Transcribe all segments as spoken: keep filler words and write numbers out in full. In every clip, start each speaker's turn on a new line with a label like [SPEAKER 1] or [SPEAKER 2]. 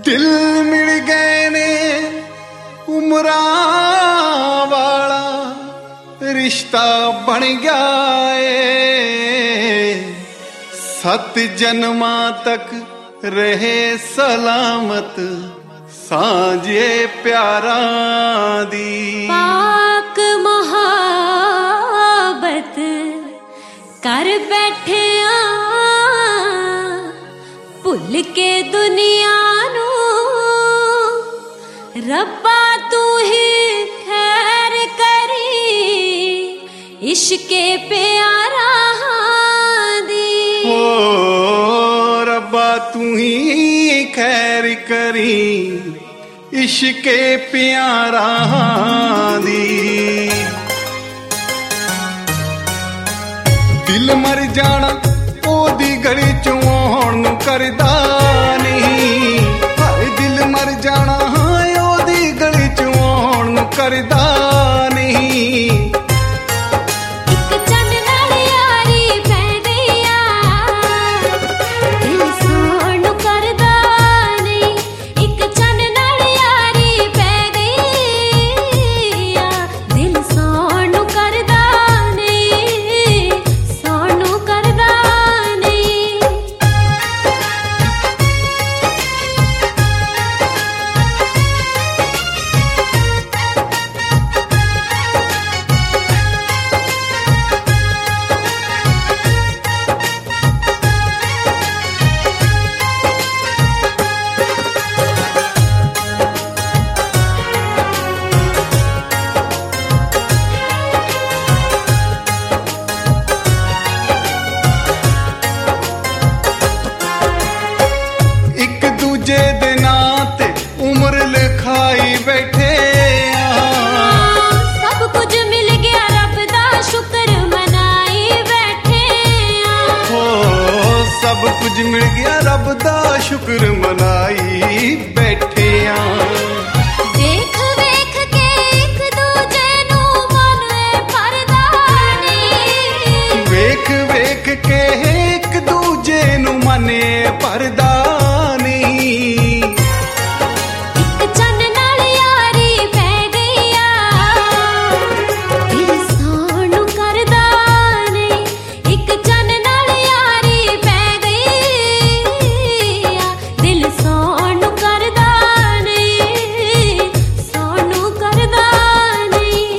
[SPEAKER 1] दिल मिल गए ने उमरा वाला रिश्ता बन गया है, सत जन्मा तक रहे सलामत सांझे प्यारा दी।
[SPEAKER 2] पाक मोहब्बत कर बैठे भुल के दुनिया नू, रब्बा तू ही खैर करी इश्के प्यारा दी।
[SPEAKER 1] ओ रब्बा तू ही खैर करी इश्के प्यारा दी। दिल मर जाना ओदी गली चों आउण नूं करदा नहीं, हाय दिल मर जाना ओदी गली चों आउण नूं करदा नहीं।
[SPEAKER 2] एक चंद नाल यारी पै गईया दिल सोण नूं करदा नहीं, एक चंद नाल यारी पै गईया दिल सोण नूं करदा नहीं, सोण नूं करदा नहीं।
[SPEAKER 1] एक दूजे दे नां ते उम्र लिखाई बैठे आ,
[SPEAKER 2] सब कुछ मिल गया रब दा शुक्र मनाई बैठे आ।
[SPEAKER 1] हो सब कुछ मिल गया रब दा शुक्र मनाई बैठे आ।
[SPEAKER 2] देख वेख के एक दूजे नू मन परदा नहीं,
[SPEAKER 1] वेख वेख के एक दूजे नू मने परदा नहीं।
[SPEAKER 2] एक चंद नाल यारी पै गईया दिल सोण नूं करदा नहीं, एक चंद नाल यारी पै गईया दिल सोण नूं करदा नहीं, सोण नूं करदा नहीं।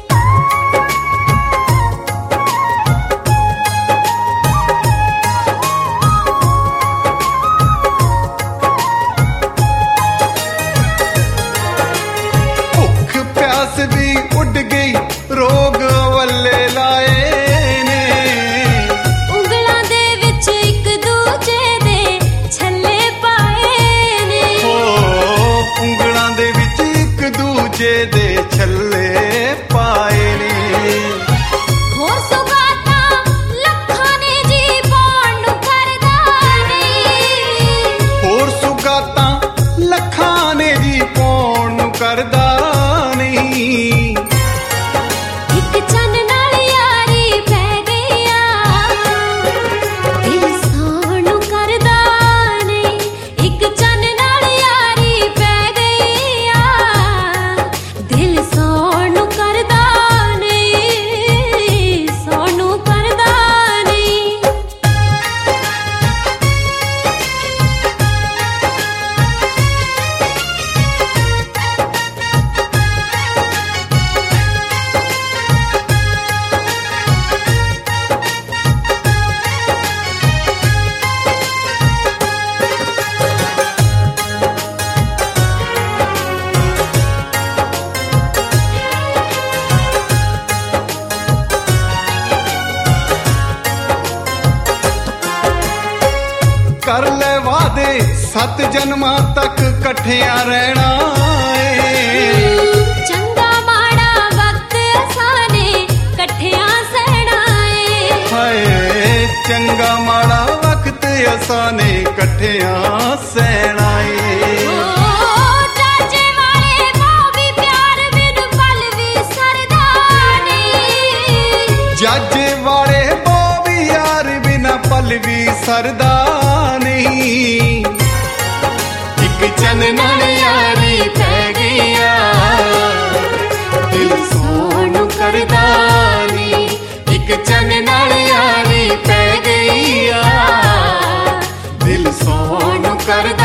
[SPEAKER 1] भुख प्यास भी उड़ गई रोग वल्ले लाए ने,
[SPEAKER 2] ਉਂਗਲਾਂ ਦੇ ਵਿੱਚ ਇੱਕ ਦੂਜੇ ਦੇ ਛੱਲੇ ਪਾਏ ਨੇ,
[SPEAKER 1] ਹੋ ਉਂਗਲਾਂ ਦੇ ਵਿੱਚ ਇੱਕ ਦੂਜੇ ਦੇ ਛੱਲੇ ਪਾਏ ਨੇ।
[SPEAKER 2] ਹੋਰ ਸੁਗਾਤਾਂ ਲੱਖਾਂ ਨੇ ਜੀ ਪਾਉਣ ਨੂੰ ਕਰਦਾ ਨਹੀਂ,
[SPEAKER 1] ਹੋਰ ਸੁਗਾਤਾਂ ਲੱਖਾਂ ਨੇ ਜੀ ਪਾਉਣ ਨੂੰ ਕਰਦਾ ਨਹੀਂ।
[SPEAKER 2] ਇੱਕ ਚੰਨ ਨਾਲ ਯਾਰੀ ਪੈ ਗਈਆ ਦਿਲ ਸੌਣ ਨੂੰ ਕਰਦਾ ਨਹੀਂ, ਇੱਕ ਚੰਨ ਨਾਲ ਯਾਰੀ ਪੈ ਗਈਆ ਦਿਲ ਸੌਣ ਨੂੰ ਕਰਦਾ ਨਹੀਂ, ਸੌਣ ਨੂੰ ਕਰਦਾ ਨਹੀਂ।
[SPEAKER 1] कर ले वादे सत जन्मां तक कट्ठियां रहना ए,
[SPEAKER 2] चंगा माड़ा वक्त असाने कट्ठियां सहना ए,
[SPEAKER 1] हाय चंगा माड़ा वक्त असाने कट्ठियां सहना ए।
[SPEAKER 2] ओ चाचे वाले मां भी प्यार बिन पल भी सरदा नहीं,
[SPEAKER 1] जाजे वाले बो भी यार बिना पल भी सरदा नहीं। एक चन चन नाल यारी पै गई आ दिल सोनू करदा नी एक चन नाल यारी पै गई आ दिल सोनू कर